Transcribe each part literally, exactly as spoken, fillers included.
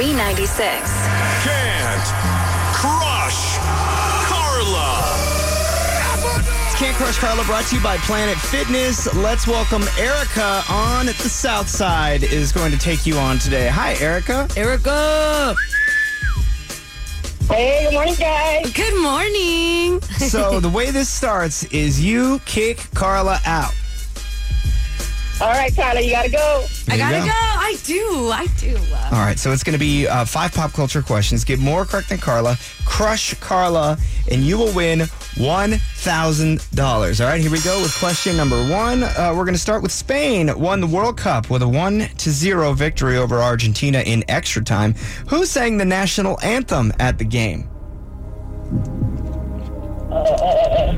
B ninety-six. Can't Crush Carla. Can't Crush Carla brought to you by Planet Fitness. Let's welcome Erica on the South Side is going to take you on today. Hi, Erica. Erica. Hey, good morning, guys. Good morning. So the way this starts is you kick Carla out. All right, Carla, you gotta go. There I you gotta go. go. I do. I do. All right, so it's going to be uh, five pop culture questions. Get more correct than Carla. Crush Carla, and you will win one thousand dollars. All right, here we go with question number one. Uh, we're going to start with Spain. Won the World Cup with a one to zero victory over Argentina in extra time. Who sang the national anthem at the game? Uh,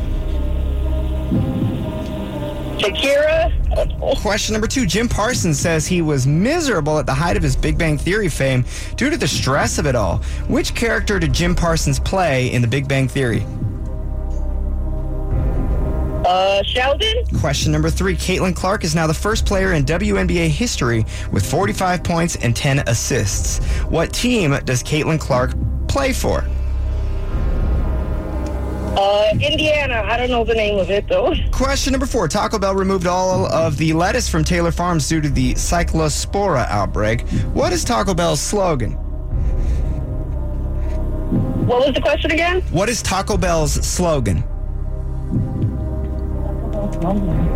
Shakira. Question number two. Jim Parsons says he was miserable at the height of his Big Bang Theory fame due to the stress of it all. Which character did Jim Parsons play in the Big Bang Theory? Uh, Sheldon. Question number three. Caitlin Clark is now the first player in W N B A history with forty-five points and ten assists. What team does Caitlin Clark play for? Uh, Indiana. I don't know the name of it, though. Question number four. Taco Bell removed all of the lettuce from Taylor Farms due to the Cyclospora outbreak. What is Taco Bell's slogan? What was the question again? What is Taco Bell's slogan? All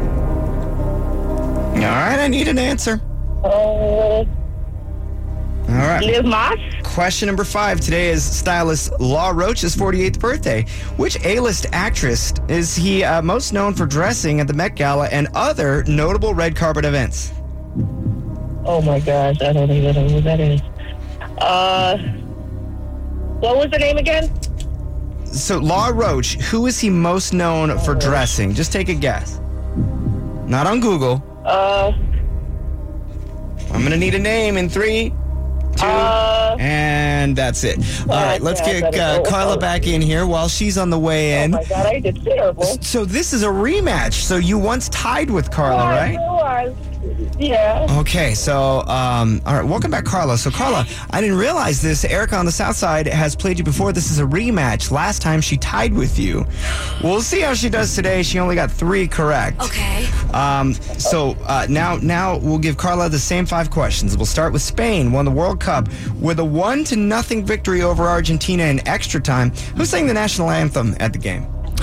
right, I need an answer. Uh, All right. Liv Moss. Question number five. Today is stylist Law Roach's forty-eighth birthday. Which A-list actress is he uh, most known for dressing at the Met Gala and other notable red carpet events? Oh my gosh, I don't even know who that is. Uh, what was the name again? So, Law Roach, who is he most known for dressing? Just take a guess. Not on Google. Uh, I'm going to need a name in three, two, uh, and that's it. All right, let's yeah, get uh, go. Carla back in here while she's on the way oh in. my God, I did terrible. So this is a rematch. So you once tied with Carla, I right? realized. Yeah. Okay, so, um, all right, welcome back, Carla. So, Carla, I didn't realize this. Erica on the South Side has played you before. This is a rematch. Last time she tied with you. We'll see how she does today. She only got three correct. Okay. Um, so uh, now, now we'll give Carla the same five questions. We'll start with Spain. Won the World Cup with a one to nothing victory over Argentina in extra time. Who sang the national anthem at the game?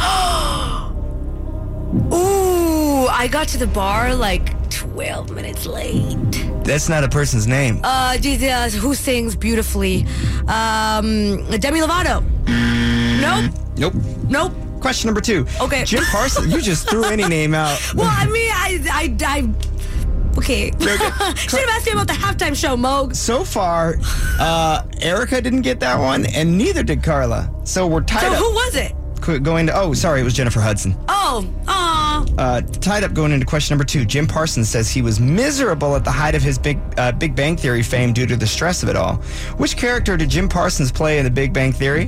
Ooh, I got to the bar like twelve minutes late. That's not a person's name. Uh, geez, uh, who sings beautifully? Um, Demi Lovato. Nope. Nope. Nope. Question number two. Okay. Jim Parsons. You just threw any name out. Well, I mean, I, I, I. Okay. Should have asked me about the halftime show, Moog. So far, uh, Erica didn't get that one, and neither did Carla. So we're tied So up. who was it? Qu- Going to. Oh, sorry, it was Jennifer Hudson. Oh, aw. Uh, tied up going into question number two. Jim Parsons says he was miserable at the height of his Big uh, Big Bang Theory fame due to the stress of it all. Which character did Jim Parsons play in the Big Bang Theory?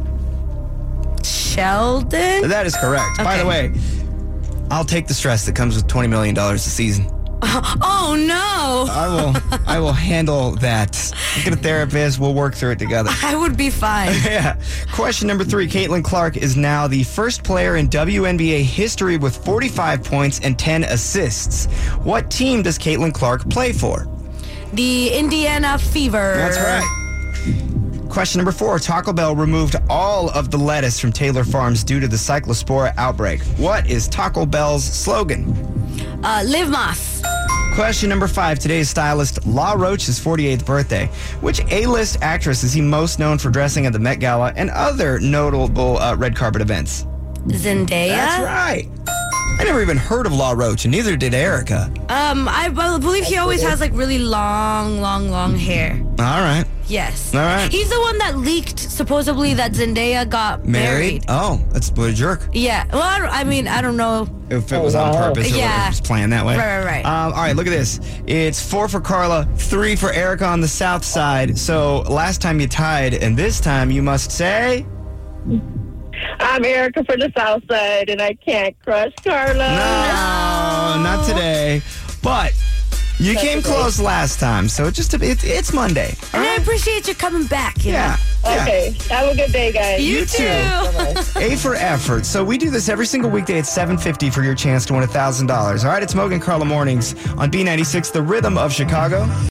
Sheldon? That is correct. By the Okay. way, I'll take the stress that comes with twenty million dollars a season. Oh, no. I will I will handle that. Get a therapist. We'll work through it together. I would be fine. Yeah. Question number three. Caitlin Clark is now the first player in W N B A history with forty-five points and ten assists. What team does Caitlin Clark play for? The Indiana Fever. That's right. Question number four. Taco Bell removed all of the lettuce from Taylor Farms due to the Cyclospora outbreak. What is Taco Bell's slogan? Uh, Liv Moss. Question number five. Today's stylist Law Roach's forty-eighth birthday. Which A-list actress is he most known for dressing at the Met Gala and other notable uh, red carpet events? Zendaya. That's right. I never even heard of Law Roach, and neither did Erica. Um, I be- believe he always has like really long, long, long hair. All right. Yes. All right. He's the one that leaked supposedly that Zendaya got married. Married? Oh, that's what a jerk. Yeah. Well, I, don't, I mean, I don't know. If it was on wow. purpose or Yeah. whether it was planned that way. Right, right, right. Um, all right, look at this. It's four for Carla, three for Erica on the South Side. So last time you tied, and this time you must say... I'm Erica from the South Side, and I can't crush Carla. No, not today. But You That's came okay. close last time, so just a, it, it's Monday. All And I right? appreciate you coming back. You Yeah. know? yeah. Okay. Have a good day, guys. You, You too. too. Bye-bye. A for effort. So we do this every single weekday at seven fifty for your chance to win one thousand dollars. All right, it's Mogan Carla Mornings on B ninety-six, the rhythm of Chicago.